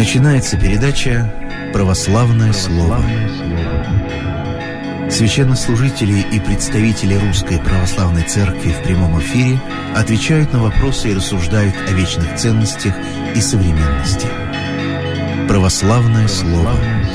Начинается передача «Православное слово». Священнослужители и представители Русской Православной Церкви в прямом эфире отвечают на вопросы и рассуждают о вечных ценностях и современности. «Православное слово».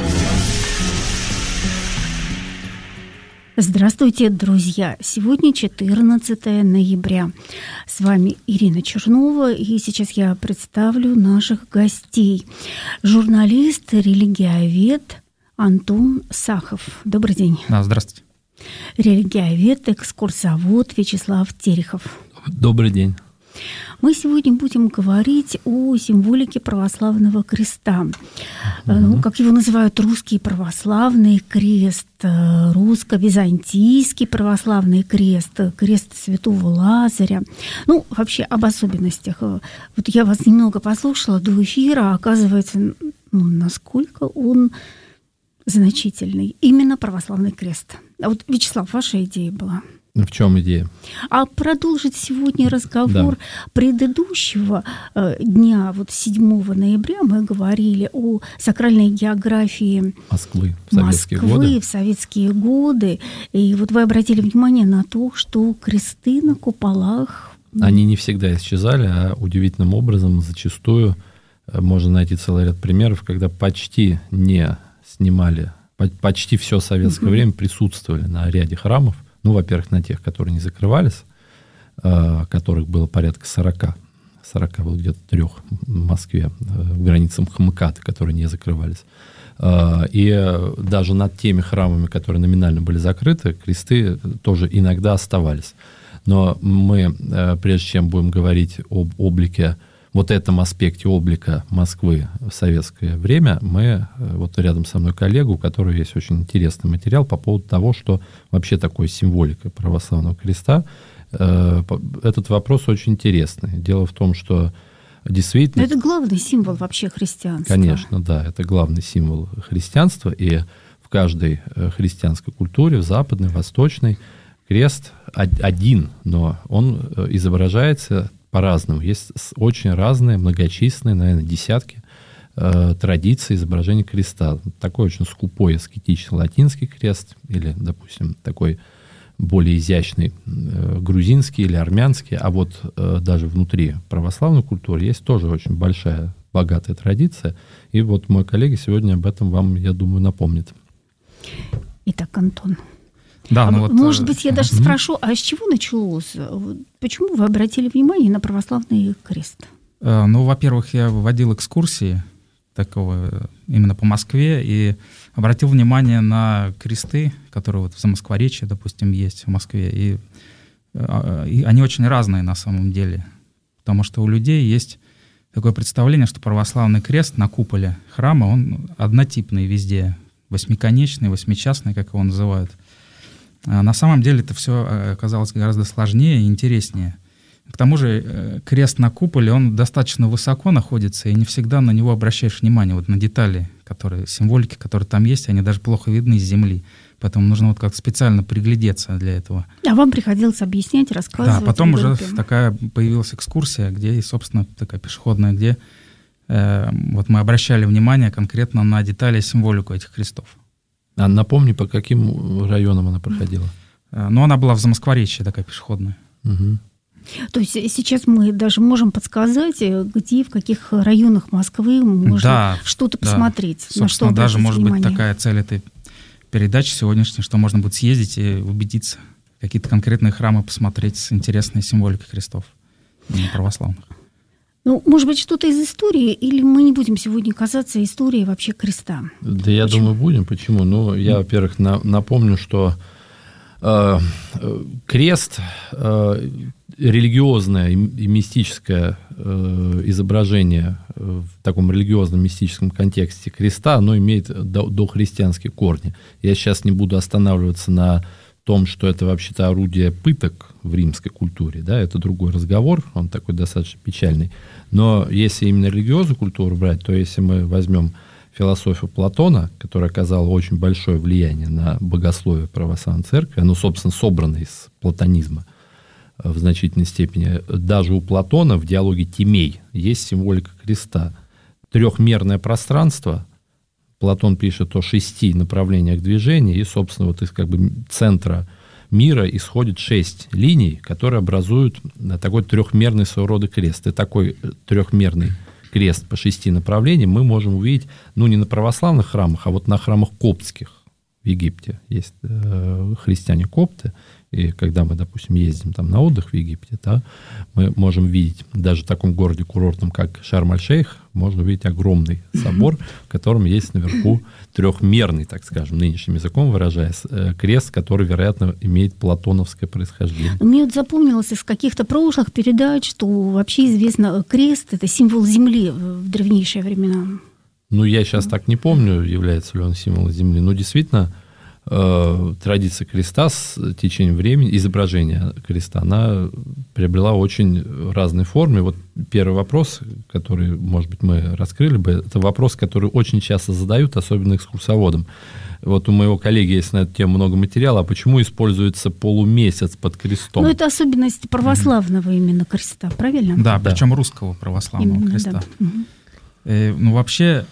Здравствуйте, друзья! Сегодня 14 ноября. С вами Ирина Чернова, и сейчас я представлю наших гостей. Журналист, религиовед Антон Сахов. Добрый день. Да, здравствуйте. Религиовед, экскурсовод Вячеслав Терехов. Добрый день. Мы сегодня будем говорить о символике православного креста. Как его называют, русский православный крест, русско-византийский православный крест, крест святого Лазаря. Вообще об особенностях. Вот я вас немного послушала до эфира, оказывается, насколько он значительный. Именно православный крест. А вот, Вячеслав, ваша идея была? В чем идея? А продолжить сегодня разговор предыдущего дня, 7 ноября, мы говорили о сакральной географии Москвы в советские годы. И вот вы обратили внимание на то, что кресты на куполах... Они не всегда исчезали, а удивительным образом зачастую можно найти целый ряд примеров, когда почти не снимали, почти все советское время присутствовали на ряде храмов. Во-первых, на тех, которые не закрывались, которых было порядка 40. 40 было где-то 3 в Москве, в границах МКАД, которые не закрывались. И даже над теми храмами, которые номинально были закрыты, кресты тоже иногда оставались. Но мы, прежде чем будем говорить об облике, этом аспекте облика Москвы в советское время, мы, рядом со мной коллега, у которого есть очень интересный материал по поводу того, что вообще такое символика православного креста. Этот вопрос очень интересный. Дело в том, что действительно... Это главный символ вообще христианства. Конечно, да, это главный символ христианства, и в каждой христианской культуре, в западной, восточной, крест один, но он изображается по-разному. Есть очень разные, многочисленные, наверное, десятки традиций изображения креста. Такой очень скупой, аскетичный латинский крест или, допустим, такой более изящный грузинский или армянский. А даже внутри православной культуры есть тоже очень большая, богатая традиция. И мой коллега сегодня об этом вам, я думаю, напомнит. Итак, Антон. Да, может быть, я даже спрошу, а с чего началось? Почему вы обратили внимание на православный крест? Во-первых, я выводил экскурсии такого именно по Москве и обратил внимание на кресты, которые в Замоскворечье, допустим, есть в Москве. И они очень разные на самом деле, потому что у людей есть такое представление, что православный крест на куполе храма, он однотипный везде, восьмиконечный, восьмичастный, как его называют. На самом деле это все оказалось гораздо сложнее и интереснее. К тому же крест на куполе, он достаточно высоко находится, и не всегда на него обращаешь внимание, на детали, символики, которые там есть, они даже плохо видны с земли. Поэтому нужно как-то специально приглядеться для этого. А вам приходилось объяснять, рассказывать? Да, потом уже такая появилась экскурсия, где, собственно, такая пешеходная, где мы обращали внимание конкретно на детали и символику этих крестов. А напомни, по каким районам она проходила? Она была в Замоскворечье, такая пешеходная. Угу. То есть сейчас мы даже можем подсказать, где, в каких районах Москвы можно что-то посмотреть. Собственно, на что даже может внимание. Быть такая цель этой передачи сегодняшней, что можно будет съездить и убедиться, какие-то конкретные храмы посмотреть с интересной символикой крестов православных. Может быть, что-то из истории, или мы не будем сегодня касаться истории вообще креста? Да, я думаю, будем. Почему? Я, во-первых, напомню, что крест, религиозное и мистическое изображение в таком религиозном мистическом контексте креста, оно имеет дохристианские корни. Я сейчас не буду останавливаться на том, что это вообще-то орудие пыток в римской культуре, это другой разговор, он такой достаточно печальный. Но если именно религиозную культуру брать, то если мы возьмем философию Платона, которая оказала очень большое влияние на богословие православной церкви, оно, собственно, собрано из платонизма в значительной степени. Даже у Платона в диалоге «Тимей» есть символика креста. трехмерное пространство. Платон пишет о 6 направлениях движения, и, собственно, вот из как бы центра мира исходит 6 линий, которые образуют такой трехмерный своего рода крест. И такой трехмерный крест по 6 направлениям мы можем увидеть, ну, не на православных храмах, а вот на храмах коптских в Египте. Есть христиане-копты, и когда мы, допустим, ездим там на отдых в Египте, да, мы можем видеть даже в таком городе курортном, как Шарм-аль-Шейх, можно увидеть огромный собор, в котором есть наверху трехмерный, так скажем, нынешним языком выражаясь, крест, который, вероятно, имеет платоновское происхождение. Мне вот запомнилось из каких-то прошлых передач, что вообще известно, крест — это символ земли в древнейшие времена. Ну, я сейчас так не помню, является ли он символом земли, но действительно традиция креста с течением времени, изображение креста, она приобрела очень разные формы. Вот первый вопрос, который, может быть, мы раскрыли бы, это вопрос, который очень часто задают, особенно экскурсоводам. Вот у моего коллеги есть на эту тему много материала, а почему используется полумесяц под крестом? Ну, это особенность православного именно креста, правильно? Да, причем русского православного именно, креста. Да. Ну, вообще,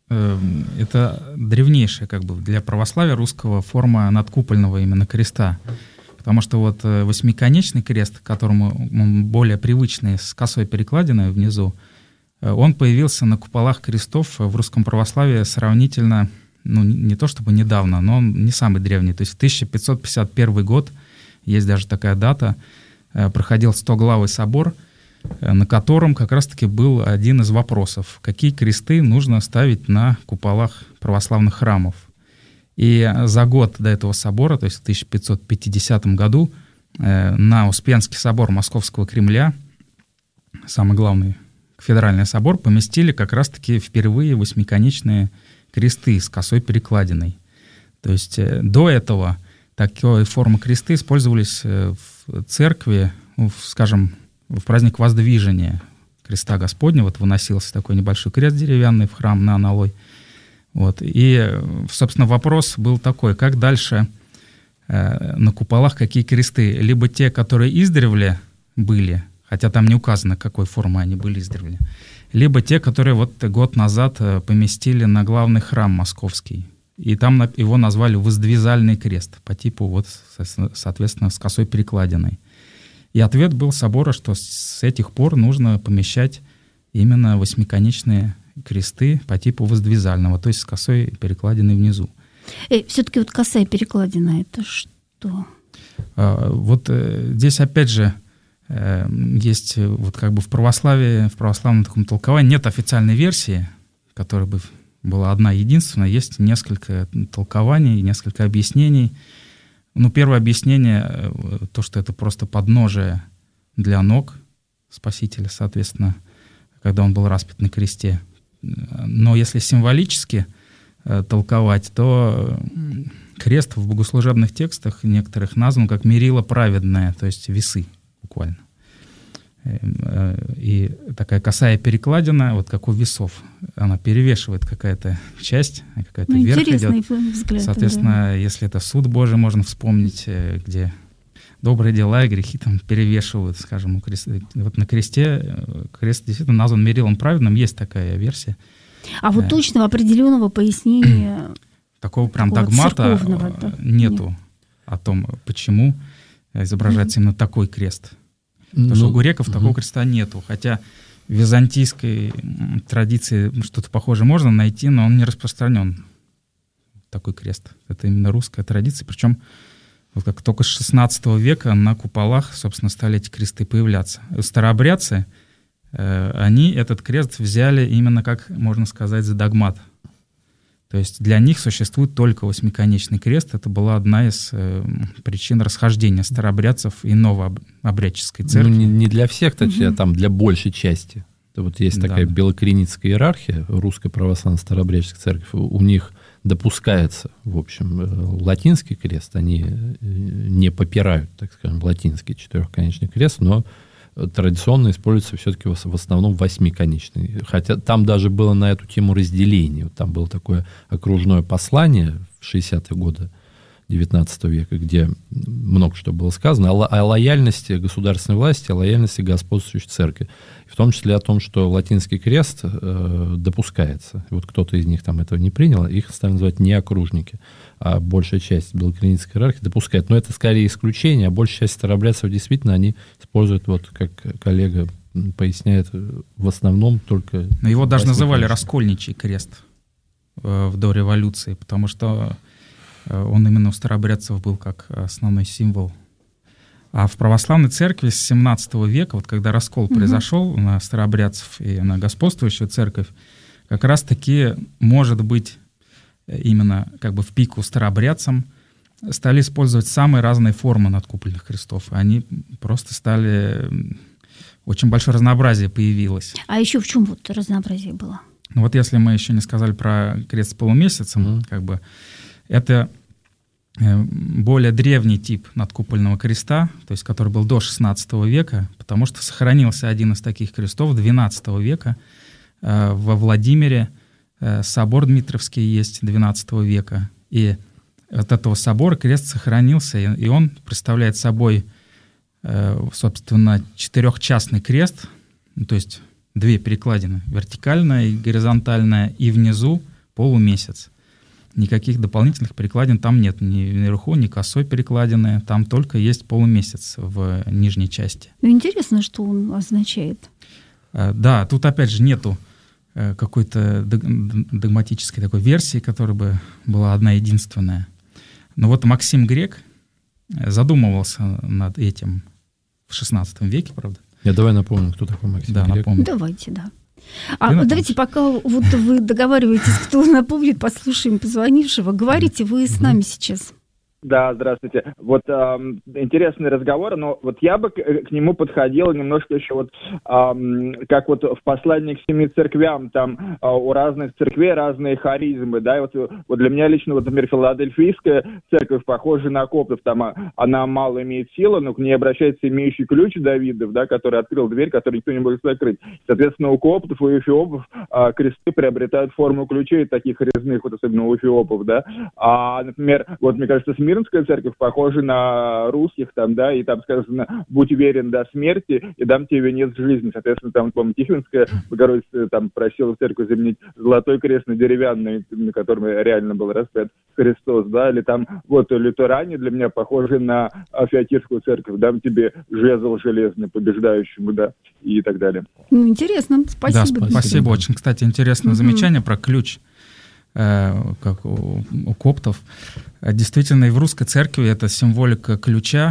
это древнейшая как бы для православия русского форма надкупольного именно креста. Потому что вот восьмиконечный крест, которому он более привычный, с косой перекладиной внизу, он появился на куполах крестов в русском православии сравнительно, ну, не то чтобы недавно, но он не самый древний. То есть в 1551 год, есть даже такая дата, проходил 100-главый собор, на котором как раз-таки был один из вопросов, какие кресты нужно ставить на куполах православных храмов. И за год до этого собора, то есть в 1550 году, на Успенский собор Московского Кремля, самый главный кафедральный собор, поместили как раз-таки впервые восьмиконечные кресты с косой перекладиной. То есть до этого такой формы кресты использовались в церкви, скажем, в праздник Воздвижения креста Господня, вот выносился такой небольшой крест деревянный в храм на аналой. Вот. И, собственно, вопрос был такой, как дальше на куполах какие кресты? Либо те, которые издревле были, хотя там не указано, какой формы они были издревле, либо те, которые вот год назад поместили на главный храм московский. И там его назвали воздвизальный крест по типу, вот, соответственно, с косой перекладиной. И ответ был собора, что с этих пор нужно помещать именно восьмиконечные кресты по типу воздвизального, то есть с косой перекладиной внизу. Все-таки вот косая перекладина — это что? Вот здесь опять же есть вот как бы в православии, в православном таком толковании нет официальной версии, которая бы была одна единственная, есть несколько толкований, несколько объяснений. Ну, первое объяснение, то, что это просто подножие для ног Спасителя, соответственно, когда он был распят на кресте. Но если символически толковать, то крест в богослужебных текстах некоторых назван как мерило праведное, то есть весы буквально. И такая косая перекладина, вот как у весов, она перевешивает какая-то часть, какая-то вверх идет. Взгляд, соответственно, да. Если это суд Божий, можно вспомнить, где добрые дела и грехи там перевешивают, скажем, вот на кресте. Крест действительно назван мерилом праведным, есть такая версия. А вот точного определенного пояснения такого прям догмата нету о том, почему изображается именно такой крест. Потому что у греков такого креста нету. Хотя в византийской традиции что-то похожее можно найти, но он не распространен, такой крест. Это именно русская традиция. Причем вот как только с XVI века на куполах, собственно, стали эти кресты появляться. Старообрядцы, они этот крест взяли именно, как можно сказать, за догмат. То есть для них существует только восьмиконечный крест. Это была одна из причин расхождения старообрядцев и новообрядческой церкви. Ну, не для всех, а там для большей части. Это вот есть такая белокреницкая иерархия, русская православная старообрядческая церковь. У них допускается, в общем, латинский крест. Они не попирают, так скажем, латинский четырехконечный крест, но традиционно используется все-таки в основном восьмиконечный. Хотя там даже было на эту тему разделение. Там было такое окружное послание в 60-е годы XIX века, где много что было сказано, о лояльности государственной власти, о лояльности господствующей церкви. В том числе о том, что латинский крест допускается. Вот кто-то из них там этого не принял, их стали называть не окружники, а большая часть белокринической иерархии допускает. Но это скорее исключение, а большая часть старообрядцев действительно они используют, вот как коллега поясняет, в основном только... Но его даже называли раскольничий крест в до революции, потому что он именно у старообрядцев был как основной символ. А в православной церкви с 17 века, вот когда раскол произошел на старообрядцев и на господствующую церковь, как раз-таки, может быть, именно как бы в пику старообрядцам стали использовать самые разные формы надкупольных крестов. Они просто стали... Очень большое разнообразие появилось. А еще в чем вот разнообразие было? Ну вот если мы еще не сказали про крест с полумесяцем, как бы это более древний тип надкупольного креста, то есть который был до XVI века, потому что сохранился один из таких крестов XII века во Владимире. Собор Дмитровский есть XII века. И от этого собора крест сохранился, и он представляет собой, собственно, четырехчастный крест, то есть две перекладины, вертикальная и горизонтальная, и внизу полумесяц. Никаких дополнительных перекладин там нет, ни вверху, ни косой перекладины, там только есть полумесяц в нижней части. Ну, интересно, что он означает. Да, тут опять же нету какой-то догматической такой версии, которая бы была одна единственная. Но вот Максим Грек задумывался над этим в XVI веке, правда? Я давай напомню, кто такой Максим Грек. Напомню. Давайте, да. Давайте, пока вот вы договариваетесь, кто напомнит, послушаем позвонившего. Говорите, вы с нами сейчас. Да, здравствуйте. Вот интересный разговор, но вот я бы к нему подходил немножко еще вот как вот в послании к 7 церквям, там у разных церквей разные харизмы, да, и вот для меня лично, вот, например, Филадельфийская церковь похожа на коптов, там она мало имеет силы, но к ней обращается имеющий ключ Давидов, да, который открыл дверь, которую никто не может закрыть. Соответственно, у коптов, у эфиопов кресты приобретают форму ключей таких резных, вот особенно у эфиопов, да. А, например, вот мне кажется, Смирнская церковь похожа на русских, там, да, и там сказано: будь верен до смерти, и дам тебе венец жизни. Соответственно, там, по-моему, Тихвинская Богородица там просила в церковь заменить золотой крест на деревянный, на котором реально был распят Христос, да, или там, вот, лютеране для меня похожи на Фиатирскую церковь: дам тебе жезл железный побеждающему, да, и так далее. Ну, интересно, спасибо. Да, спасибо. Очень, кстати, интересное замечание про ключ, как у коптов. Действительно, и в русской церкви эта символика ключа,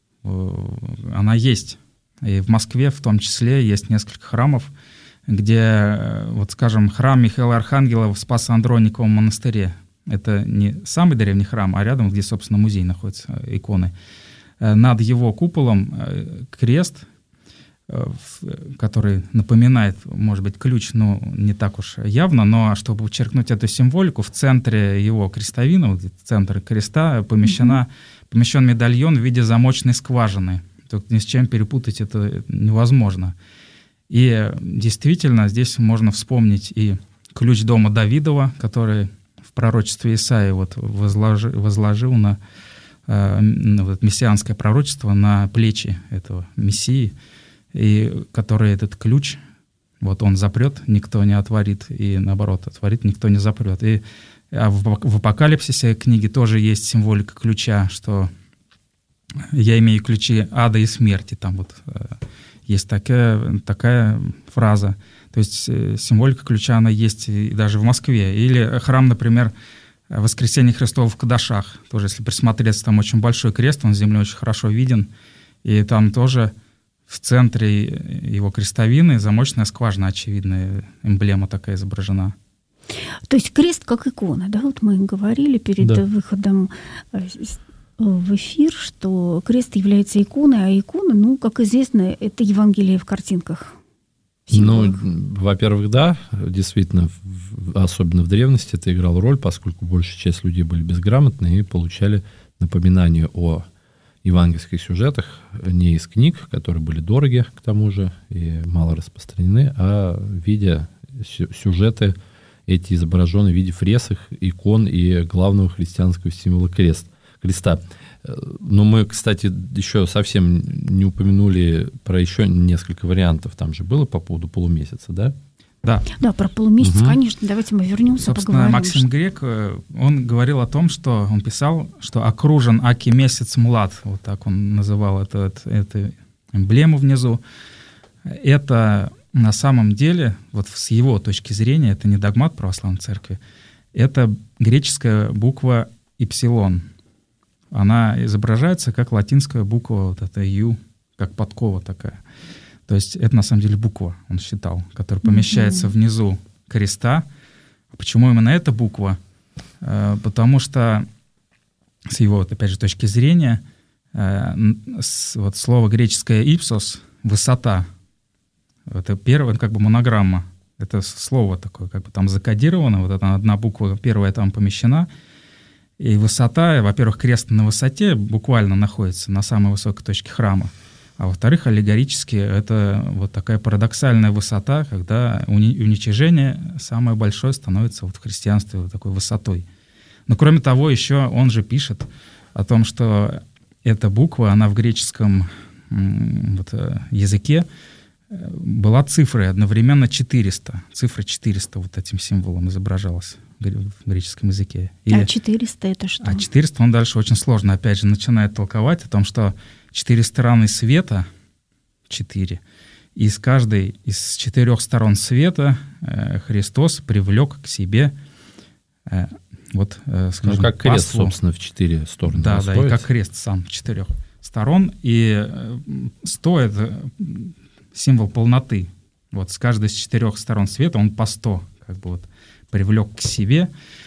она есть. И в Москве в том числе есть несколько храмов, где, вот скажем, храм Михаила Архангела в Спасо-Андрониковом монастыре. Это не самый древний храм, а рядом, где, собственно, музей находится, иконы. Над его куполом крест, который напоминает, может быть, ключ, но не так уж явно, но чтобы подчеркнуть эту символику, в центре его крестовины, вот центр креста, помещен медальон в виде замочной скважины. Тут ни с чем перепутать это невозможно. И действительно, здесь можно вспомнить и ключ дома Давидова, который в пророчестве Исаии вот возложил на вот, мессианское пророчество на плечи этого Мессии, и который этот ключ, вот он запрет, никто не отворит, и наоборот, отворит, никто не запрет. И в Апокалипсисе книги тоже есть символика ключа, что я имею ключи ада и смерти, там вот есть такая фраза. То есть символика ключа, она есть и даже в Москве. Или храм, например, Воскресения Христова в Кадашах. Тоже, если присмотреться, там очень большой крест, он с земли очень хорошо виден. И там тоже в центре его крестовины замочная скважина, очевидная эмблема такая изображена. То есть крест как икона, да? Вот мы говорили перед выходом в эфир, что крест является иконой, а икона, ну, как известно, это Евангелие в картинках. Ну, во-первых, да, действительно, особенно в древности это играло роль, поскольку большая часть людей были безграмотны и получали напоминание о евангельских сюжетах не из книг, которые были дороги, к тому же, и мало распространены, а видя сюжеты эти изображенные в виде фресок, икон и главного христианского символа крест, креста. Но мы, кстати, еще совсем не упомянули про еще несколько вариантов. Там же было по поводу полумесяца, да? Да. Да, про полумесяц, конечно. Давайте мы вернемся, собственно, поговорим. Максим Грек, он говорил о том, что он писал, что окружен аки месяц млад, вот так он называл эту эмблему внизу. Это на самом деле, вот с его точки зрения, это не догмат православной церкви, это греческая буква ипсилон. Она изображается как латинская буква, вот эта «ю», как подкова такая. То есть это на самом деле буква, он считал, которая помещается внизу креста. Почему именно эта буква? Потому что с его, вот, опять же, точки зрения, вот слово греческое «ипсос» — высота. Это первая, как бы монограмма. Это слово такое, как бы там закодировано, вот эта одна буква первая там помещена. И высота, во-первых, крест на высоте буквально находится на самой высокой точке храма. А во-вторых, аллегорически это вот такая парадоксальная высота, когда уничижение самое большое становится вот в христианстве вот такой высотой. Но кроме того, еще он же пишет о том, что эта буква, она в греческом языке была цифрой одновременно 400. Цифра 400 вот этим символом изображалась в греческом языке. А 400 это что? А 400 он дальше очень сложно, опять же, начинает толковать о том, что 4 стороны света, 4, и с каждой из 4 сторон света Христос привлек к себе, скажем, как крест, паству. собственно, в 4 стороны. Да, и как крест сам 4 сторон. И стоит символ полноты. Вот с каждой из 4 сторон света он по 100 как бы вот привлек к себе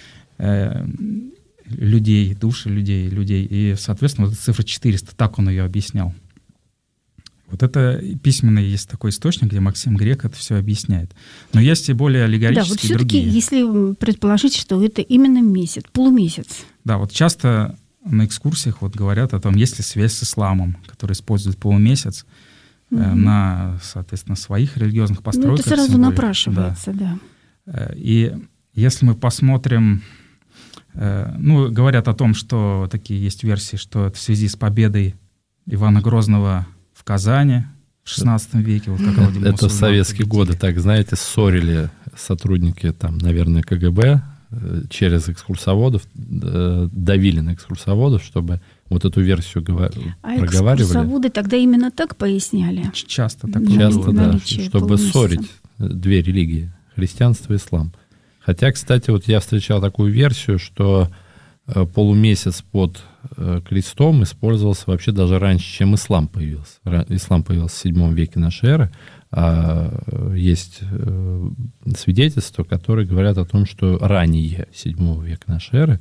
людей, души людей. И, соответственно, вот эта цифра 400, так он ее объяснял. Вот это письменный есть такой источник, где Максим Грек это все объясняет. Но есть и более аллегорические да, вот все-таки, другие. если предположить, что это именно месяц, полумесяц. Да, вот часто на экскурсиях вот говорят о том, есть ли связь с исламом, который использует полумесяц на, соответственно, своих религиозных постройках. Это сразу напрашивается, да. И если мы посмотрим, говорят о том, что такие есть версии, что это в связи с победой Ивана Грозного в Казани в XVI веке. Вот, это в советские годы, так, знаете, ссорили сотрудники, там, наверное, КГБ через экскурсоводов, давили на экскурсоводов, чтобы вот эту версию проговаривали. А экскурсоводы тогда именно так поясняли? Часто так. Часто, да, чтобы ссорить две религии, христианство и ислам. Хотя, кстати, вот я встречал такую версию, что полумесяц под крестом использовался вообще даже раньше, чем ислам появился. Ислам появился в VII веке нашей эры, а есть свидетельства, которые говорят о том, что ранее VII века нашей эры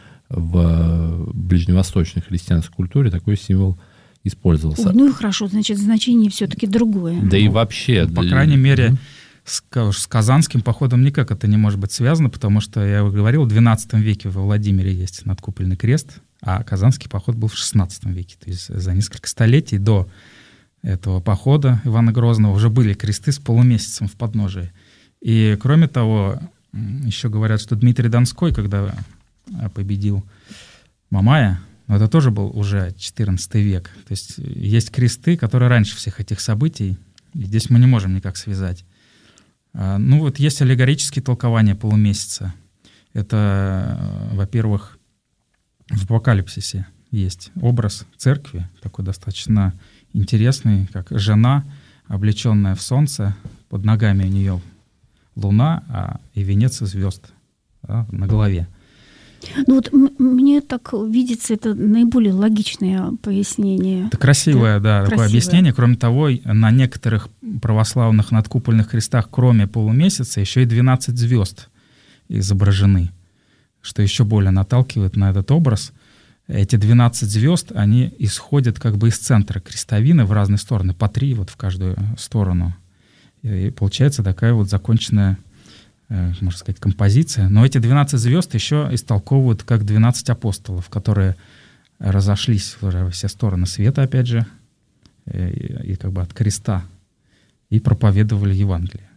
в ближневосточной христианской культуре такой символ использовался. Ну и хорошо, значит, значение все-таки другое. Да и вообще... По крайней мере, с Казанским походом никак это не может быть связано, потому что, я говорил, в XII веке во Владимире есть надкупольный крест, а Казанский поход был в XVI веке. То есть за несколько столетий до этого похода Ивана Грозного уже были кресты с полумесяцем в подножии. И кроме того, еще говорят, что Дмитрий Донской, когда победил Мамая, это тоже был уже XIV век. То есть есть кресты, которые раньше всех этих событий, и здесь мы не можем никак связать. Ну вот есть аллегорические толкования полумесяца. Это, во-первых, в Апокалипсисе есть образ церкви, такой достаточно интересный, как жена, облеченная в солнце, под ногами у нее луна, и венец из звезд на голове. Ну вот мне так видится, это наиболее логичное пояснение. Это красивое, да, такое объяснение. Кроме того, на некоторых православных надкупольных крестах, кроме полумесяца, еще и 12 звезд изображены, что еще более наталкивает на этот образ. Эти 12 звезд, они исходят как бы из центра крестовины в разные стороны, по 3 вот в каждую сторону. И получается такая вот законченная, можно сказать, композиция. Но эти 12 звезд еще истолковывают как 12 апостолов, которые разошлись во все стороны света, опять же, и как бы от креста, и проповедовали Евангелие.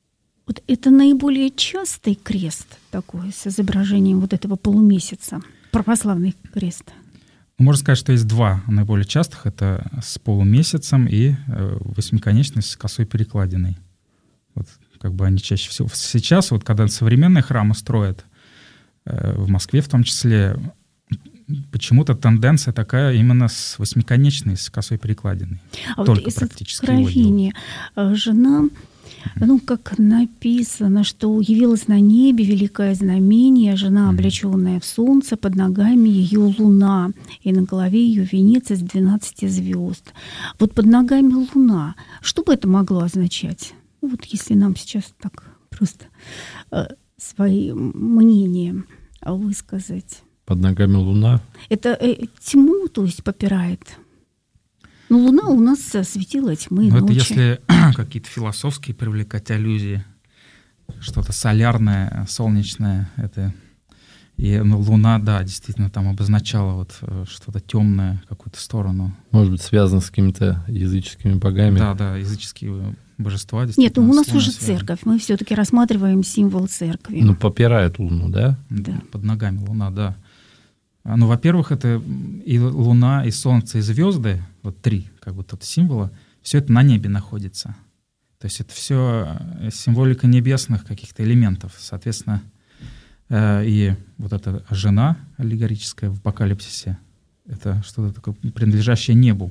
Вот это наиболее частый крест такой с изображением вот этого полумесяца? православный крест? Можно сказать, что есть два наиболее частых. Это с полумесяцем и восьмиконечный с косой перекладиной. Вот как бы они чаще всего. Сейчас, вот когда современные храмы строят, в Москве в том числе, почему-то тенденция такая именно с восьмиконечной, с косой перекладиной. А только вот практически из Откровения жена, как написано, что явилось на небе великое знамение, жена, облеченная в солнце, под ногами ее луна, и на голове ее венец из 12 звезд. Вот под ногами луна. Что бы это могло означать? Вот если нам сейчас так просто свои мнения высказать. Под ногами луна? Это тьму, то есть попирает. Но луна у нас светила тьмы ночи. Это если какие-то философские привлекать аллюзии, что-то солярное, солнечное, это... И луна, да, действительно там обозначала вот что-то темное, какую-то сторону. Может быть, связано с какими-то языческими богами? Да, языческие божества. Нет, у нас уже церковь. Мы все-таки рассматриваем символ церкви. Попирает луну, да? Да. Под ногами луна, да. Во-первых, это и луна, и солнце, и звезды, вот три как бы тут символа, все это на небе находится. То есть это все символика небесных каких-то элементов. Соответственно, и вот эта жена аллегорическая в апокалипсисе, это что-то такое принадлежащее небу.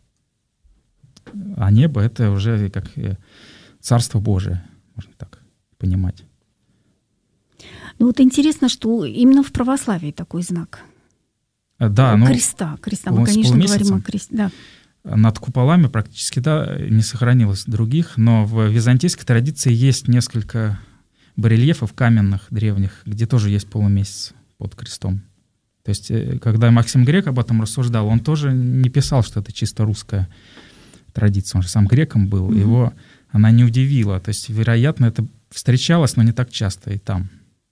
А небо — это уже как Царство Божие, можно так понимать. Вот интересно, что именно в православии такой знак. Да, креста. Мы, конечно, говорим о кресте. Да. Над куполами практически, не сохранилось других, но в византийской традиции есть несколько барельефов каменных, древних, где тоже есть полумесяц под крестом. То есть, когда Максим Грек об этом рассуждал, он тоже не писал, что это чисто русская традиция. Он же сам греком был. Его она не удивила. То есть, вероятно, это встречалось, но не так часто и там.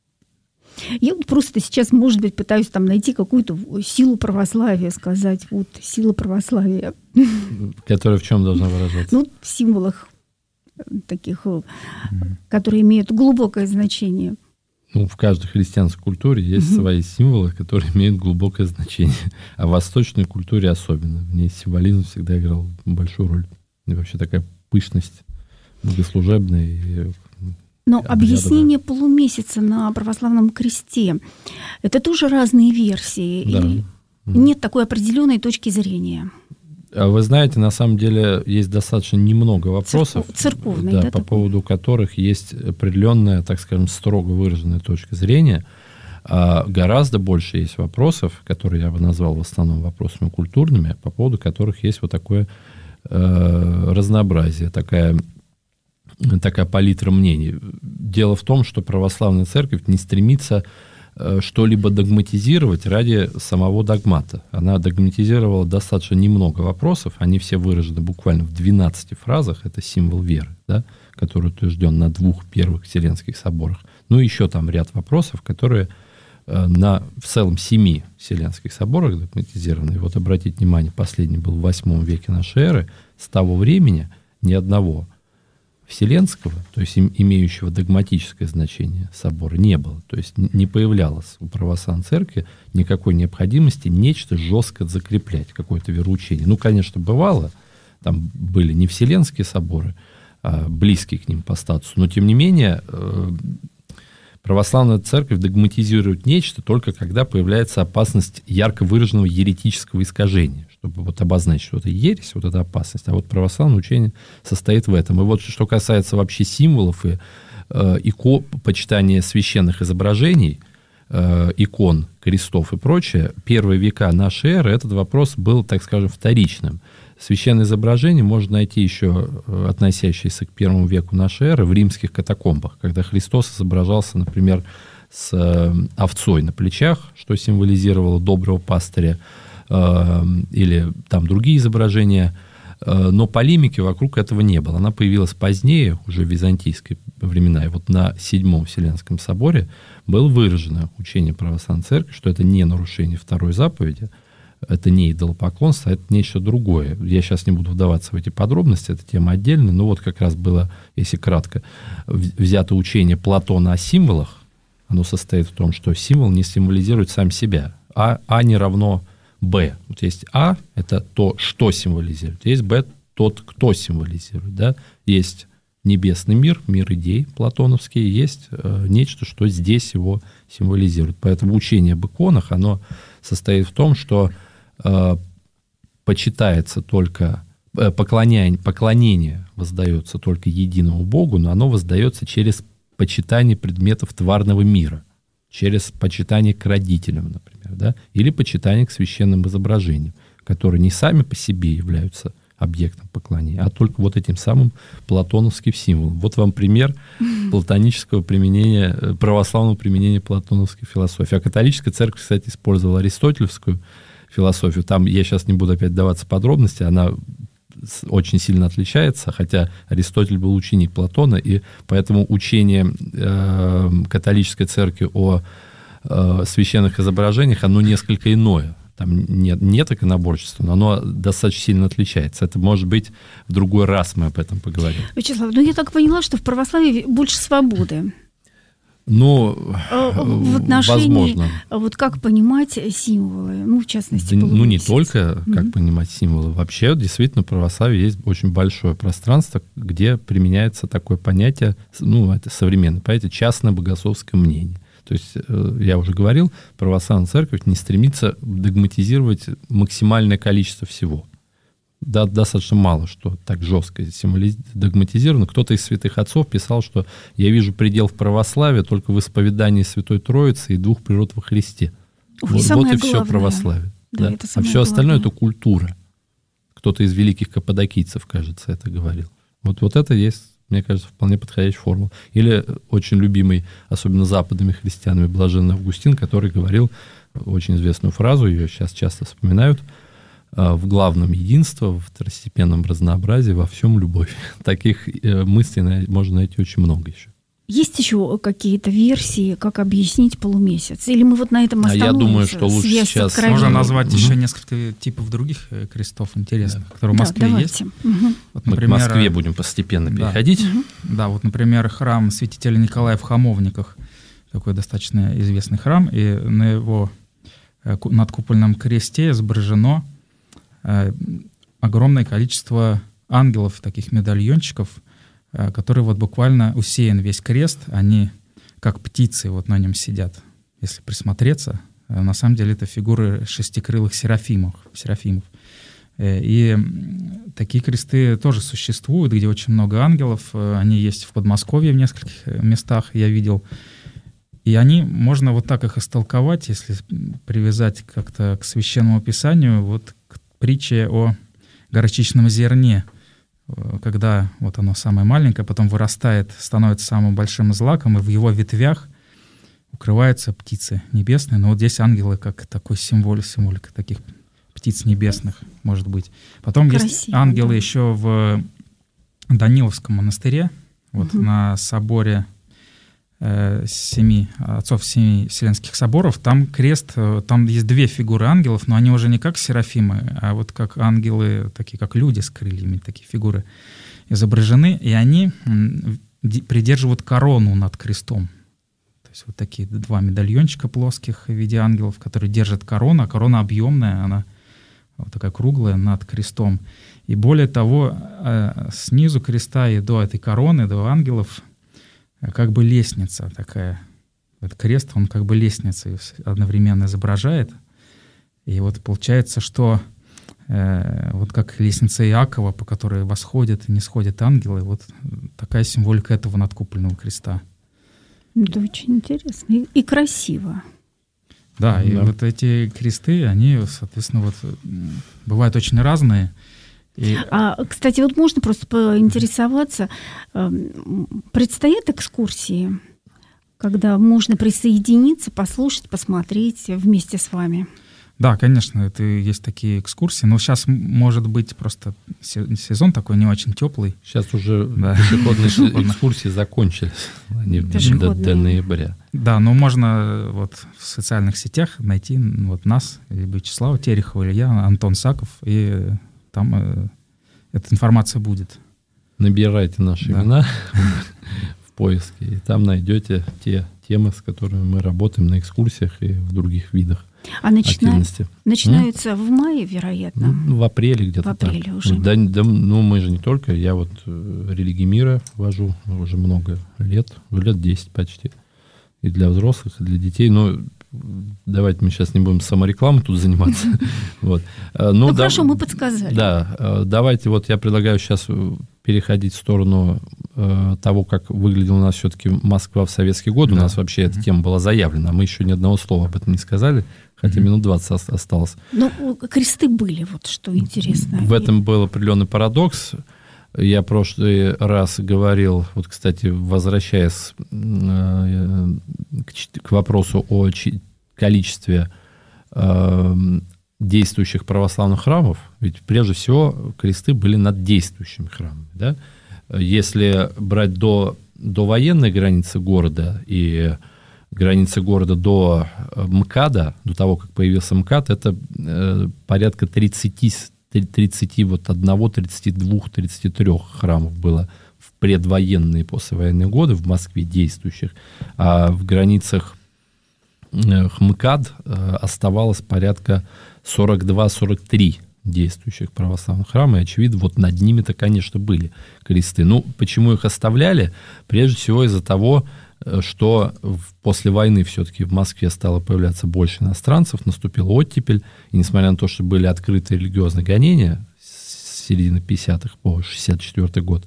Я вот просто сейчас, может быть, пытаюсь там найти какую-то силу православия, сказать, вот сила православия. Которая в чем должна выражаться? В символах таких, которые имеют глубокое значение. В каждой христианской культуре есть свои символы, которые имеют глубокое значение. А в восточной культуре особенно. В ней символизм всегда играл большую роль. И вообще такая пышность богослужебная и... Но объяснение полумесяца на православном кресте — это тоже разные версии. Да. Или нет такой определенной точки зрения? Вы знаете, на самом деле есть достаточно немного вопросов, церковные, по поводу которых есть определенная, так скажем, строго выраженная точка зрения. А гораздо больше есть вопросов, которые я бы назвал в основном вопросами культурными, по поводу которых есть вот такое разнообразие, такая палитра мнений. Дело в том, что православная церковь не стремится что-либо догматизировать ради самого догмата. Она догматизировала достаточно немного вопросов, они все выражены буквально в 12 фразах, это символ веры, да, который утвержден на 2 первых Вселенских соборах. Еще там ряд вопросов, которые в целом 7 Вселенских соборах догматизированы. И вот обратите внимание, последний был в 8 веке нашей эры, с того времени ни одного вселенского, то есть имеющего догматическое значение собора, не было. То есть не появлялось у православной церкви никакой необходимости нечто жестко закреплять, какое-то вероучение. Конечно, бывало, там были не вселенские соборы, а близкие к ним по статусу, но тем не менее православная церковь догматизирует нечто только когда появляется опасность ярко выраженного еретического искажения, чтобы обозначить, что это ересь, это опасность. А православное учение состоит в этом. И что касается вообще символов и почитания священных изображений, икон, крестов и прочее, первые века нашей эры этот вопрос был, так скажем, вторичным. Священные изображения можно найти еще относящиеся к первому веку нашей эры в римских катакомбах, когда Христос изображался, например, с овцой на плечах, что символизировало доброго пастыря, или там другие изображения, но полемики вокруг этого не было. Она появилась позднее, уже в византийские времена, и на 7 Вселенском соборе было выражено учение православной церкви, что это не нарушение второй заповеди, это не идолопоклонство, это нечто другое. Я сейчас не буду вдаваться в эти подробности, это тема отдельная, но как раз было, если кратко, взято учение Платона о символах. Оно состоит в том, что символ не символизирует сам себя, А не равно Б. Вот есть А, это то, что символизирует. Есть Б, тот, кто символизирует. Да? Есть небесный мир, мир идей платоновский, есть нечто, что здесь его символизирует. Поэтому учение об иконах, оно состоит в том, что почитается только, поклонение воздается только единому Богу, но оно воздается через почитание предметов тварного мира, через почитание к родителям, например, да? Или почитание к священным изображениям, которые не сами по себе являются объектом поклонения, а только вот этим самым платоновским символом. Вот вам пример платонического применения, православного применения платоновской философии. А католическая церковь, кстати, использовала аристотелевскую философию. Там я сейчас не буду опять вдаваться в подробности, она очень сильно отличается, хотя Аристотель был ученик Платона, и поэтому учение католической церкви о священных изображениях, оно несколько иное. Там нет иконоборчества, но оно достаточно сильно отличается. Это, может быть, в другой раз мы об этом поговорим. Вячеслав, я так поняла, что в православии больше свободы. В отношении, возможно. Вот как понимать символы, в частности, не только как понимать символы. Вообще, действительно, в православии есть очень большое пространство, где применяется такое понятие, это современное понятие, частное богословское мнение. То есть, я уже говорил, православная церковь не стремится догматизировать максимальное количество всего. Да, достаточно мало, что так жестко догматизировано. Кто-то из святых отцов писал, что я вижу предел в православии только в исповедании Святой Троицы и двух природ во Христе. Вот и все православие. Да. А все остальное — это культура. Кто-то из великих каппадокийцев, кажется, это говорил. Вот это есть, мне кажется, вполне подходящая формула. Или очень любимый, особенно западными христианами, блаженный Августин, который говорил очень известную фразу, ее сейчас часто вспоминают: в главном единство, в второстепенном разнообразии, во всем любовь. Таких мыслей можно найти очень много еще. Есть еще какие-то версии, как объяснить полумесяц? Или мы вот на этом остановимся? Я думаю, что лучше сейчас... Можно назвать еще несколько типов других крестов интересных, которые в Москве есть. Вот, например, мы к Москве будем постепенно переходить. Да, вот, например, храм святителя Николая в Хамовниках. Такой достаточно известный храм. И на его надкупольном кресте изображено огромное количество ангелов, таких медальончиков, которые вот буквально усеян весь крест, они как птицы вот на нем сидят. Если присмотреться, на самом деле это фигуры шестикрылых серафимов. И такие кресты тоже существуют, где очень много ангелов. Они есть в Подмосковье в нескольких местах, я видел. И они, можно вот так их истолковать, если привязать как-то к Священному Писанию, вот к притче о горчичном зерне, когда вот оно самое маленькое, потом вырастает, становится самым большим злаком, и в его ветвях укрываются птицы небесные. Но вот здесь ангелы как такой символика таких птиц небесных, может быть. Потом красиво, есть ангелы еще в Даниловском монастыре, вот на соборе отцов семи Вселенских соборов. Там крест, там есть две фигуры ангелов, но они уже не как серафимы, а вот как ангелы, такие как люди с крыльями, такие фигуры изображены, и они придерживают корону над крестом. То есть вот такие два медальончика плоских в виде ангелов, которые держат корону, а корона объемная, она вот такая круглая над крестом. И более того, снизу креста и до этой короны, до ангелов, как бы лестница такая. Этот крест, он как бы лестницей одновременно изображает. И вот получается, что вот как лестница Иакова, по которой восходят и не сходят ангелы, вот такая символика этого надкупольного креста. Это очень интересно и красиво. Да, и вот эти кресты, они, соответственно, вот бывают очень разные. Кстати, вот можно просто поинтересоваться, предстоят экскурсии, когда можно присоединиться, послушать, посмотреть вместе с вами? Да, конечно, это есть такие экскурсии, но сейчас, может быть, просто сезон такой не очень теплый. Сейчас уже пешеходные экскурсии закончились, они до ноября. Да, но можно вот в социальных сетях найти вот нас, либо Вячеслава Терехова, или я, Антон Саков, и там эта информация будет. Набирайте наши имена в поиске, и там найдете те темы, с которыми мы работаем на экскурсиях и в других видах. активности. Начинаются в мае, вероятно? В апреле где-то. В апреле так. уже. Да, мы же не только. Я вот религии мира вожу уже много лет 10 почти. И для взрослых, и для детей. Но давайте мы сейчас не будем саморекламой тут заниматься. Хорошо, мы подсказали. Да, давайте вот я предлагаю сейчас переходить в сторону того, как выглядела у нас все-таки Москва в советские годы. У нас вообще эта тема была заявлена, а мы еще ни одного слова об этом не сказали, хотя минут 20 осталось. Ну, кресты были, вот что интересно. В этом был определенный парадокс. Я в прошлый раз говорил, вот, кстати, возвращаясь к вопросу о количестве действующих православных храмов, ведь прежде всего кресты были над действующими храмами. Да? Если брать до военной границы города и границы города до МКАДа, до того, как появился МКАД, это порядка 31, 32, 33 храмов было в предвоенные и послевоенные годы в Москве действующих, а в границах МКАД оставалось порядка 42-43 действующих православных храма, и, очевидно, вот над ними-то, конечно, были кресты. Ну, почему их оставляли? Прежде всего из-за того, что после войны все-таки в Москве стало появляться больше иностранцев, наступила оттепель, и несмотря на то, что были открыты религиозные гонения с середины 50-х по 64-й год,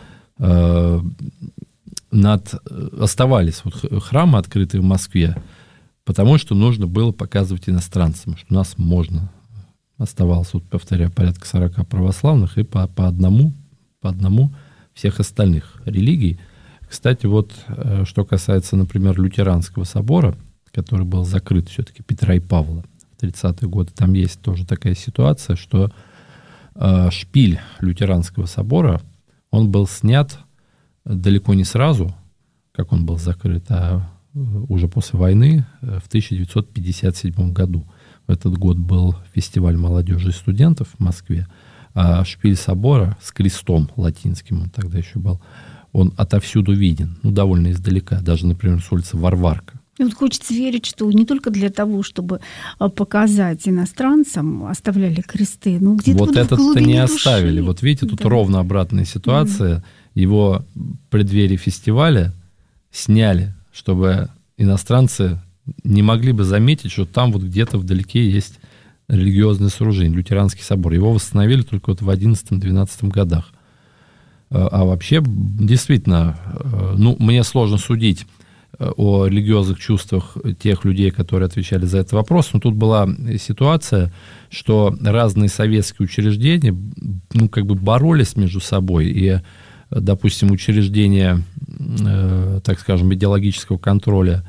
оставались вот храмы, открытые в Москве, потому что нужно было показывать иностранцам, что у нас можно. Оставалось, вот, повторяю, порядка 40 православных и по одному всех остальных религий. Кстати, вот что касается, например, Лютеранского собора, который был закрыт все-таки Петра и Павла в 30-е годы, там есть тоже такая ситуация, что шпиль Лютеранского собора, он был снят далеко не сразу, как он был закрыт, а уже после войны, в 1957 году. В этот год был фестиваль молодежи и студентов в Москве, а шпиль собора с крестом латинским, он тогда еще был, он отовсюду виден, довольно издалека, даже, например, с улицы Варварка. И вот хочется верить, что не только для того, чтобы показать иностранцам, оставляли кресты, но где-то вот этот-то не оставили. Вот видите, тут ровно обратная ситуация. Его в преддверии фестиваля сняли, чтобы иностранцы не могли бы заметить, что там вот где-то вдалеке есть религиозное сооружение, Лютеранский собор. Его восстановили только вот в 11-12 годах. А вообще, действительно, мне сложно судить о религиозных чувствах тех людей, которые отвечали за этот вопрос, но тут была ситуация, что разные советские учреждения, боролись между собой, и, допустим, учреждения, так скажем, идеологического контроля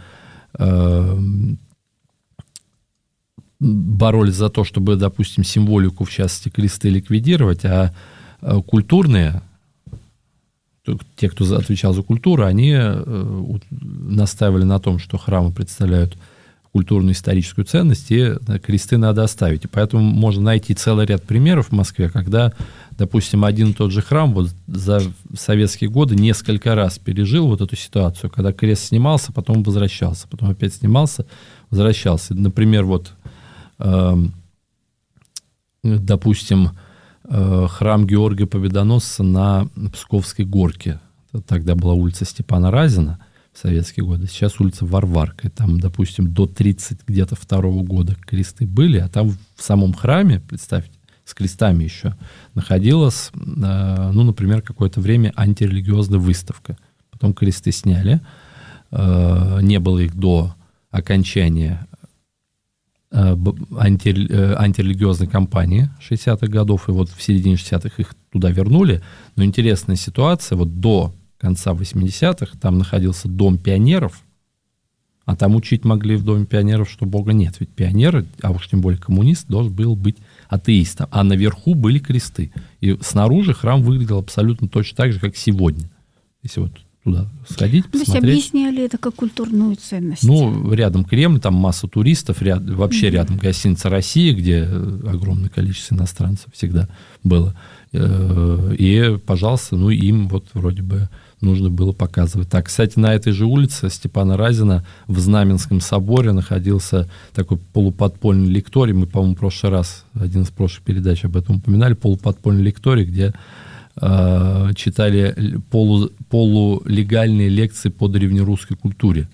боролись за то, чтобы, допустим, символику, в частности, кресты ликвидировать, а культурные, те, кто отвечал за культуру, они настаивали на том, что храмы представляют культурную историческую ценность, и кресты надо оставить. И поэтому можно найти целый ряд примеров в Москве, когда, допустим, один и тот же храм вот за советские годы несколько раз пережил вот эту ситуацию, когда крест снимался, потом возвращался, потом опять снимался, возвращался. Например, вот, допустим, храм Георгия Победоносца на Псковской горке. Тогда была улица Степана Разина в советские годы, сейчас улица Варварка. Там, допустим, до 32 года кресты были, а там в самом храме, представьте, с крестами еще, находилась, например, какое-то время антирелигиозная выставка. Потом кресты сняли, не было их до окончания антирелигиозной кампании 60-х годов, и вот в середине 60-х их туда вернули. Но интересная ситуация, вот до конца 80-х там находился Дом пионеров, а там учить могли в Доме пионеров, что Бога нет. Ведь пионеры, а уж тем более коммунист, должен был быть атеистом. А наверху были кресты. И снаружи храм выглядел абсолютно точно так же, как сегодня. Если вот туда сходить, посмотреть. То есть объясняли это как культурную ценность? Рядом Кремль, там масса туристов, вообще рядом гостиница «Россия», где огромное количество иностранцев всегда было. И, пожалуйста, им вот вроде бы нужно было показывать так. Кстати, на этой же улице Степана Разина в Знаменском соборе находился такой полуподпольный лекторий. Мы, по-моему, в прошлый раз, один из прошлых передач об этом упоминали, полуподпольный лекторий, где читали полулегальные лекции по древнерусской культуре,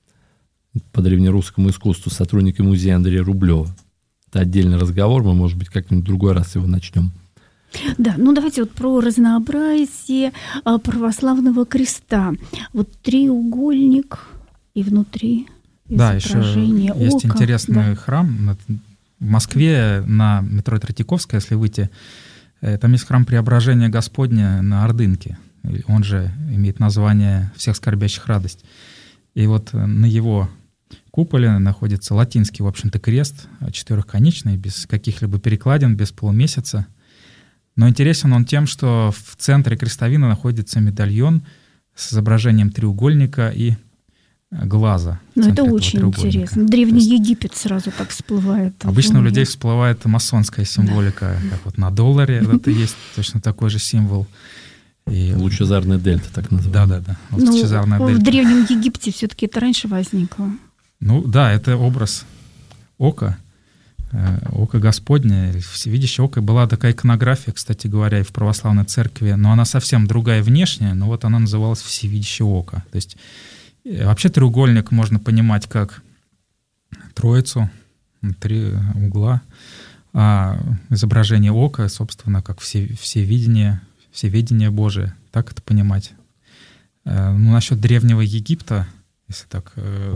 по древнерусскому искусству, сотрудники музея Андрея Рублева. Это отдельный разговор, мы, может быть, как-нибудь в другой раз его начнем. Да, ну давайте вот про разнообразие православного креста. Вот треугольник и внутри изображение ока. Есть интересный да. храм в Москве на метро Третьяковская, если выйти. Там есть храм Преображения Господня на Ордынке. Он же имеет название «Всех скорбящих радость». И вот на его куполе находится латинский, в общем-то, крест, четырехконечный, без каких-либо перекладин, без полумесяца. Но интересен он тем, что в центре крестовины находится медальон с изображением треугольника и глаза. Ну, это очень интересно. Древний Египет сразу так всплывает. Обычно у людей всплывает масонская символика, как вот на долларе это есть точно такой же символ. И лучезарная дельта, так называемая. Да. Лучезарная дельта. В Древнем Египте все-таки это раньше возникло. Ну да, это образ ока, око Господне, всевидящее око. Была такая иконография, кстати говоря, и в православной церкви, но она совсем другая внешняя, но вот она называлась всевидящее око. То есть вообще треугольник можно понимать как троицу, три угла, а изображение ока, собственно, как всевидение Божие. Так это понимать. Ну, насчет Древнего Египта, если так,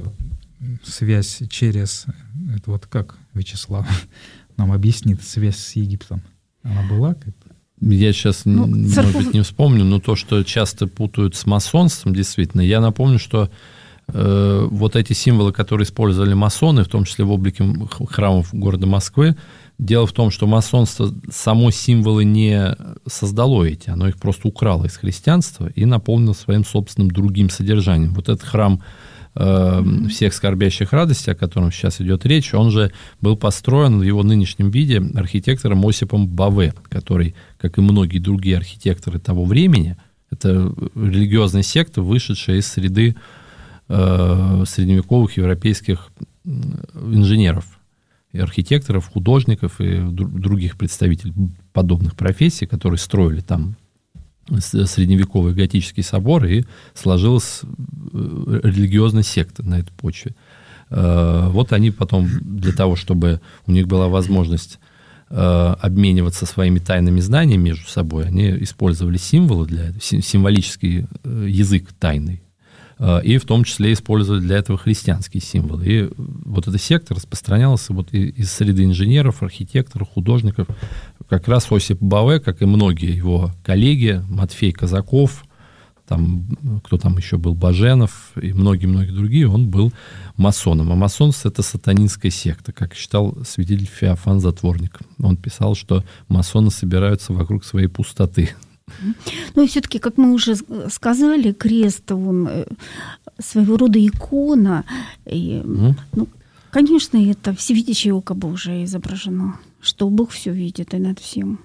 связь через... Это вот как Вячеслав нам объяснит связь с Египтом? Она была как-то? Я сейчас, может быть, не вспомню, но то, что часто путают с масонством, действительно. Я напомню, что вот эти символы, которые использовали масоны, в том числе в облике храмов города Москвы, дело в том, что масонство само символы не создало эти, оно их просто украло из христианства и наполнило своим собственным другим содержанием. Вот этот храм всех скорбящих радостей, о котором сейчас идет речь, он же был построен в его нынешнем виде архитектором Осипом Баве, который, как и многие другие архитекторы того времени, это религиозная секта, вышедшая из среды средневековых европейских инженеров, и архитекторов, художников и других представителей подобных профессий, которые строили там средневековый готический собор, и сложилась религиозная секта на этой почве. Вот они потом, для того, чтобы у них была возможность обмениваться своими тайными знаниями между собой, они использовали символы для этого, символический язык тайный, и в том числе использовали для этого христианские символы. И вот эта секта распространялась вот из среды инженеров, архитекторов, художников. Как раз Осип Баве, как и многие его коллеги, Матфей Казаков, там, кто там еще был, Баженов и многие-многие другие, он был масоном. А масонство — это сатанинская секта, как считал святитель Феофан Затворник. Он писал, что масоны собираются вокруг своей пустоты. Ну и все-таки, как мы уже сказали, крест, он своего рода икона. И, ну, конечно, это всевидящее око Божие изображено, что Бог все видит и над всем.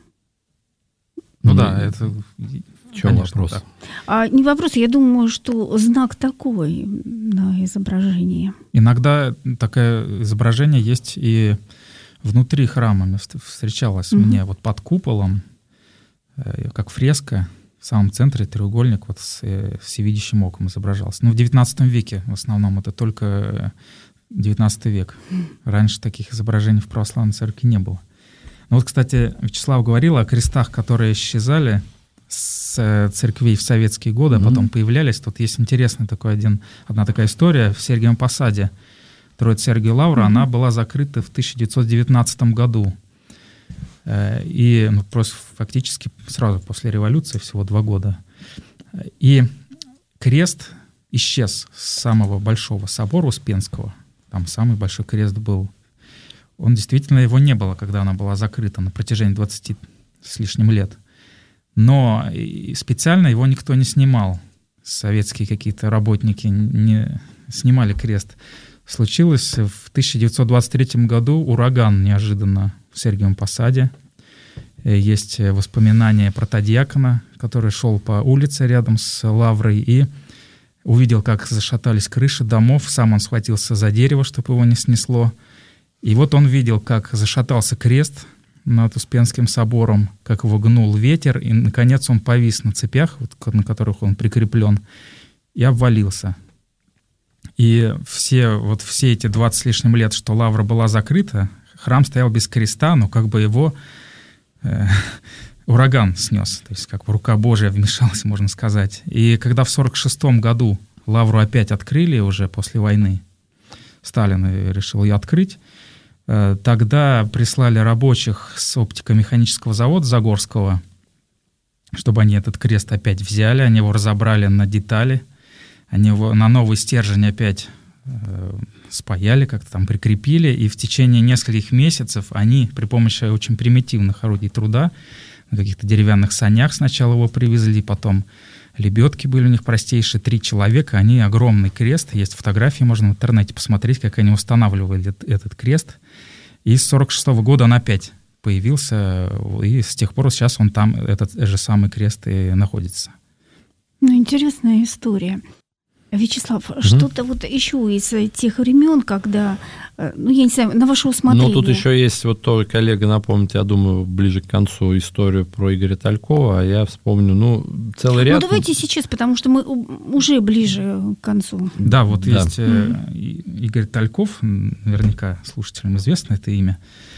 Ну да, это... В чем вопрос? Да. Не вопрос, я думаю, что знак такой на изображении. Иногда такое изображение есть и внутри храма. Встречалось мне вот под куполом, как фреска, в самом центре треугольник вот с всевидящим оком изображался. Ну, в XIX веке в основном, это только XIX век. Раньше таких изображений в православной церкви не было. Ну вот, кстати, Вячеслав говорил о крестах, которые исчезали с церквей в советские годы, а потом появлялись. Тут есть интересная одна такая история. В Сергиевом Посаде Троица Сергия Лавра, она была закрыта в 1919 году. И просто фактически сразу после революции, всего 2 года. И крест исчез с самого большого собора Успенского. Там самый большой крест был. Он действительно, его не было, когда она была закрыта на протяжении 20 с лишним лет. Но специально его никто не снимал. Советские какие-то работники не снимали крест. Случилось в 1923 году ураган неожиданно в Сергиевом Посаде. Есть воспоминания протодиакона, который шел по улице рядом с лаврой и увидел, как зашатались крыши домов. Сам он схватился за дерево, чтобы его не снесло. И вот он видел, как зашатался крест над Успенским собором, как его гнул ветер, и, наконец, он повис на цепях, вот, на которых он прикреплен, и обвалился. И все эти 20 с лишним лет, что лавра была закрыта, храм стоял без креста, но как бы его ураган снес, то есть как бы рука Божия вмешалась, можно сказать. И когда в 1946 году лавру опять открыли уже после войны, Сталин решил ее открыть, тогда прислали рабочих с оптико-механического завода Загорского, чтобы они этот крест опять взяли, они его разобрали на детали, они его на новый стержень опять спаяли, как-то там прикрепили, и в течение нескольких месяцев они при помощи очень примитивных орудий труда на каких-то деревянных санях сначала его привезли, потом лебедки были у них простейшие, 3 человека, они огромный крест, есть фотографии, можно в интернете посмотреть, как они устанавливали этот крест, и с 1946 года он опять появился, и с тех пор сейчас он там, этот же самый крест и находится. Ну, интересная история. Вячеслав, что-то вот еще из тех времен, когда, ну, я не знаю, на ваше усмотрение. Ну, тут еще есть, вот тоже коллега напомнит, я думаю, ближе к концу историю про Игоря Талькова, а я вспомню, целый ряд. Ну, давайте сейчас, потому что мы уже ближе к концу. Да, вот есть Игорь Тальков, наверняка слушателям известно это имя.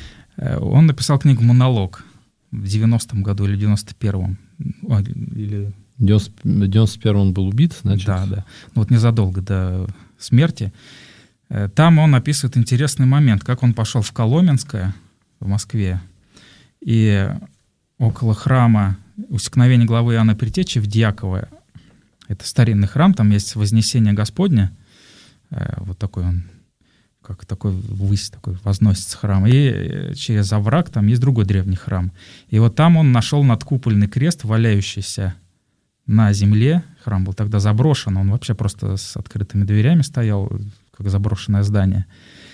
Он написал книгу «Монолог» в 90-м году или 91-м. Или... В 91-м он был убит, значит? Да. Ну, вот незадолго до смерти. Там он описывает интересный момент, как он пошел в Коломенское, в Москве, и около храма Усекновения главы Иоанна Предтечи в Дьяково, это старинный храм, там есть Вознесение Господне, вот такой он, как такой ввысь такой возносится храм, и через овраг там есть другой древний храм. И вот там он нашел надкупольный крест, валяющийся на земле. Храм был тогда заброшен, он вообще просто с открытыми дверями стоял, как заброшенное здание.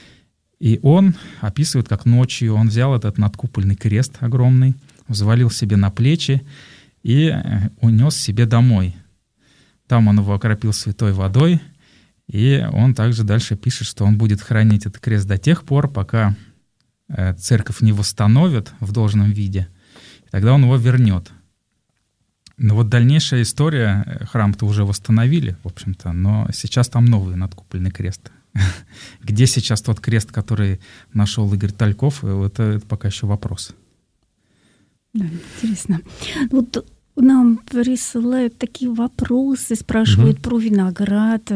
И он описывает, как ночью он взял этот надкупольный крест огромный, взвалил себе на плечи и унес себе домой. Там он его окропил святой водой, и он также дальше пишет, что он будет хранить этот крест до тех пор, пока церковь не восстановит в должном виде, и тогда он его вернет. Но вот дальнейшая история, храм-то уже восстановили, в общем-то, но сейчас там новый надкупольный крест. Где сейчас тот крест, который нашел Игорь Тальков, это пока еще вопрос. Да, интересно. Вот нам присылают такие вопросы, спрашивают про виноград,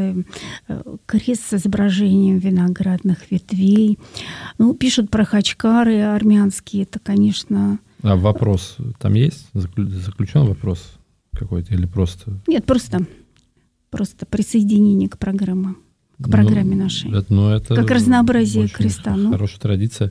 крест с изображением виноградных ветвей. Ну, пишут про хачкары армянские, это, конечно... А вопрос там есть? Заключен вопрос какой-то или просто... Нет, просто присоединение к программе нашей. Это как разнообразие креста. Хорошая традиция.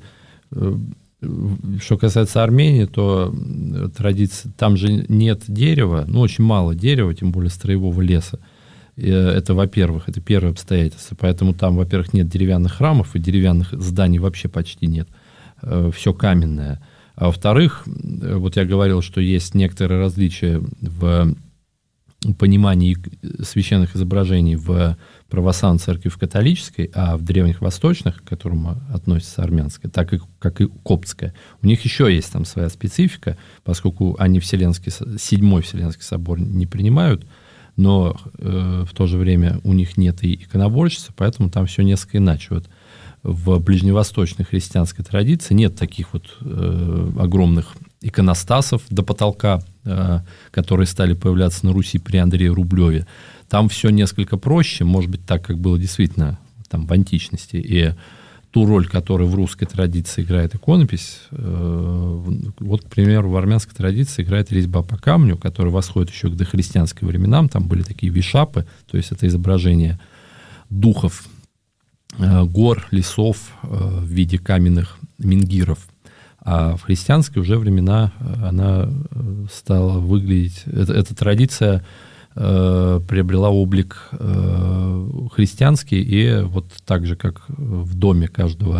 Что касается Армении, то традиция, там же нет дерева, очень мало дерева, тем более строевого леса. Это, во-первых, это первое обстоятельство. Поэтому там, во-первых, нет деревянных храмов, и деревянных зданий вообще почти нет. Все каменное. А во-вторых, вот я говорил, что есть некоторые различия в понимании священных изображений в православной церкви, в католической, а в древних восточных, к которым относится армянская, так и как и коптская, у них еще есть там своя специфика, поскольку они Седьмой Вселенский собор не принимают, но в то же время у них нет и иконоборчества, поэтому там все несколько иначе. Вот в ближневосточной христианской традиции нет таких вот огромных иконостасов до потолка, которые стали появляться на Руси при Андрее Рублеве. Там все несколько проще, может быть, так, как было действительно там в античности. И ту роль, которую в русской традиции играет иконопись, вот, к примеру, в армянской традиции играет резьба по камню, которая восходит еще к дохристианским временам. Там были такие вишапы, то есть это изображение духов, гор, лесов в виде каменных менгиров. А в христианские уже времена она стала выглядеть... Эта традиция приобрела облик христианский, и вот так же, как в доме каждого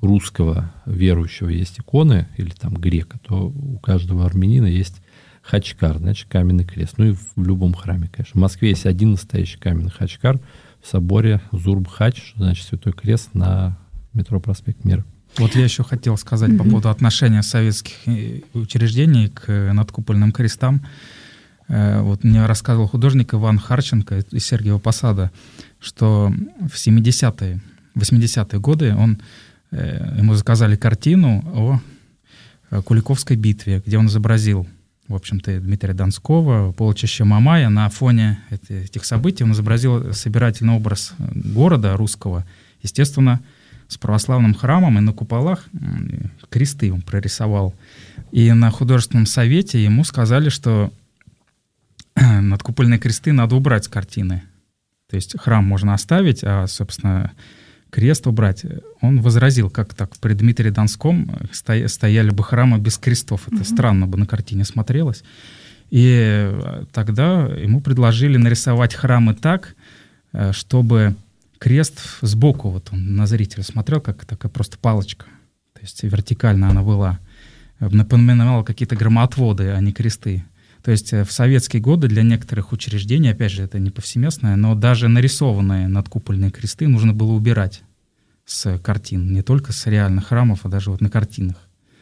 русского верующего есть иконы, или там грека, то у каждого армянина есть хачкар, значит, каменный крест. Ну и в любом храме, конечно. В Москве есть один настоящий каменный хачкар в соборе Зурб-Хач, что значит Святой Крест, на метро Проспект Мира. Вот я еще хотел сказать по поводу отношения советских учреждений к надкупольным крестам. Вот мне рассказывал художник Иван Харченко из Сергиева Посада, что в 70-е, 80-е годы ему заказали картину о Куликовской битве, где он изобразил, в общем-то, Дмитрия Донского, полчища Мамая. На фоне этих событий он изобразил собирательный образ города русского, естественно, с православным храмом, и на куполах кресты он прорисовал. И на художественном совете ему сказали, что надкупольные кресты надо убрать с картины. То есть храм можно оставить, а, собственно, крест убрать. Он возразил, как так, при Дмитрии Донском стояли бы храмы без крестов. Это странно бы на картине смотрелось. И тогда ему предложили нарисовать храмы так, чтобы крест сбоку, вот он на зрителя смотрел, как такая просто палочка. То есть вертикально она была. Напоминала какие-то громоотводы, а не кресты. То есть в советские годы для некоторых учреждений, опять же, это не повсеместное, но даже нарисованные надкупольные кресты нужно было убирать с картин. Не только с реальных храмов, а даже вот на картинах.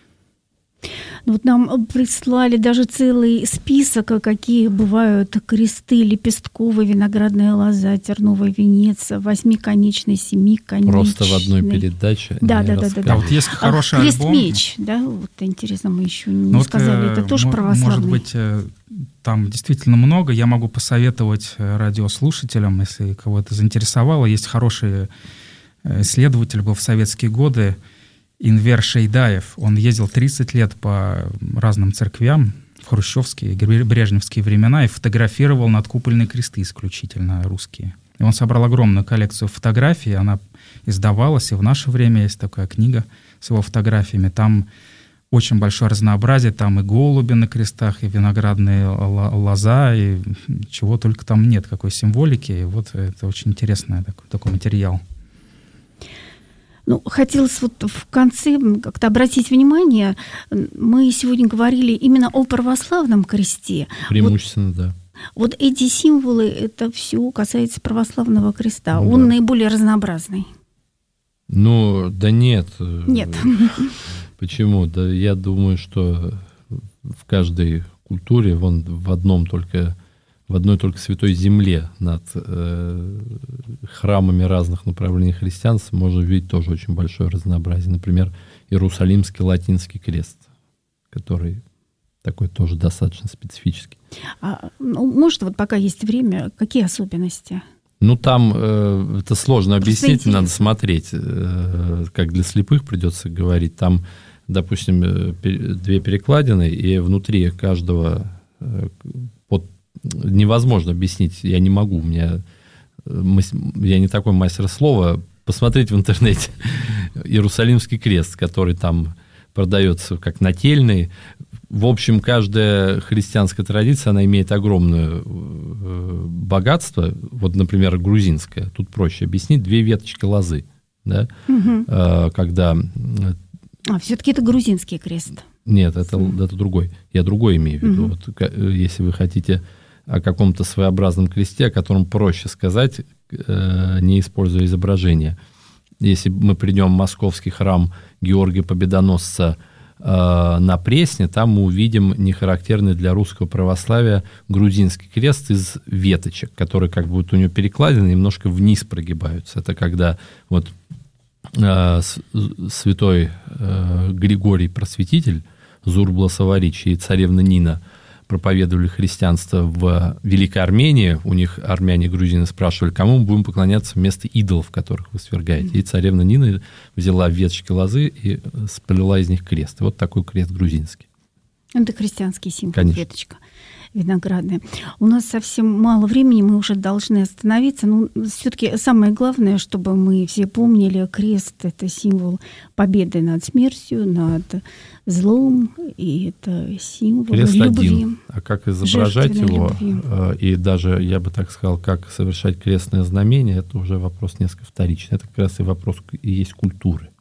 Вот нам прислали даже целый список, какие бывают кресты: лепестковая, виноградная лоза, терновый венец, восьмиконечный, семиконечный. Просто в одной передаче. Да. А вот есть хороший альбом. Крест-меч, да, вот интересно, мы еще не сказали, это тоже православный. Может быть, там действительно много. Я могу посоветовать радиослушателям, если кого-то заинтересовало. Есть хороший исследователь, был в советские годы, Инвер Шейдаев. Он ездил 30 лет по разным церквям в хрущевские, брежневские времена и фотографировал надкупольные кресты исключительно русские. И он собрал огромную коллекцию фотографий, она издавалась, и в наше время есть такая книга с его фотографиями. Там очень большое разнообразие, там и голуби на крестах, и виноградные лоза, и чего только там нет, какой символики. И вот это очень интересный такой материал. Ну, хотелось вот в конце как-то обратить внимание, мы сегодня говорили именно о православном кресте. Преимущественно, да. Вот эти символы, это все касается православного креста. Ну, он да. наиболее разнообразный. Ну, да нет. Нет. Почему? Да я думаю, что в каждой культуре, в одной только Святой Земле над храмами разных направлений христианства можно увидеть тоже очень большое разнообразие. Например, Иерусалимский латинский крест, который такой тоже достаточно специфический. Может, вот пока есть время, какие особенности? Ну, там это сложно объяснить, надо смотреть, как для слепых придется говорить. Там, допустим, две перекладины, и внутри каждого невозможно объяснить, я не могу, я не такой мастер слова. Посмотрите в интернете Иерусалимский крест, который там продается как нательный. В общем, каждая христианская традиция, она имеет огромное богатство. Вот, например, грузинская. Тут проще объяснить. 2 веточки лозы. Да? Когда... все-таки это грузинский крест. Нет, это другой. Я другой имею в виду. Вот, если вы хотите о каком-то своеобразном кресте, о котором проще сказать, не используя изображение. Если мы придем в московский храм Георгия Победоносца на Пресне, там мы увидим нехарактерный для русского православия грузинский крест из веточек, которые как будто у него перекладины немножко вниз прогибаются. Это когда вот святой Григорий Просветитель, Зурбла-Саварич и царевна Нина проповедовали христианство в Великой Армении. У них армяне-грузины спрашивали, кому мы будем поклоняться вместо идолов, которых вы свергаете. И царевна Нина взяла веточки лозы и сплела из них крест. И вот такой крест грузинский. Это христианский символ, конечно. Веточка виноградная. У нас совсем мало времени, мы уже должны остановиться. Но все-таки самое главное, чтобы мы все помнили, крест — это символ победы над смертью, над злом, и это символ крест любви. Один. А как изображать его, и даже, я бы так сказал, как совершать крестное знамение, это уже вопрос несколько вторичный. Это как раз и вопрос и есть культуры.